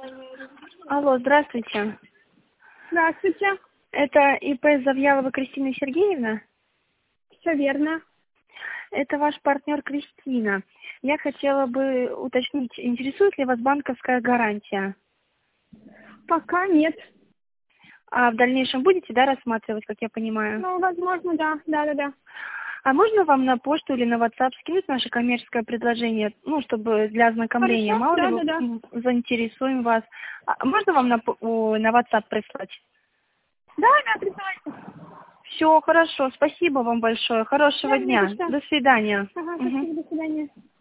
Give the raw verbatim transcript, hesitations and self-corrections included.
Алло, здравствуйте. Здравствуйте. Это ИП Завьялова Кристина Сергеевна? Все верно. Это ваш партнер Кристина. Я хотела бы уточнить, интересует ли вас банковская гарантия? Пока нет. А в дальнейшем будете, да, рассматривать, как я понимаю? Ну, возможно, да. Да, да, да. А можно вам на почту или на WhatsApp скинуть наше коммерческое предложение, ну, чтобы для ознакомления, Хорошо? мало Да, ли да, да. мы заинтересуем вас. А можно вам на, п- о, на WhatsApp прислать? Да, да, присылайте. Все, хорошо, спасибо вам большое, хорошего Да, не за дня, что. до свидания. Ага, Мгм. спасибо, до свидания.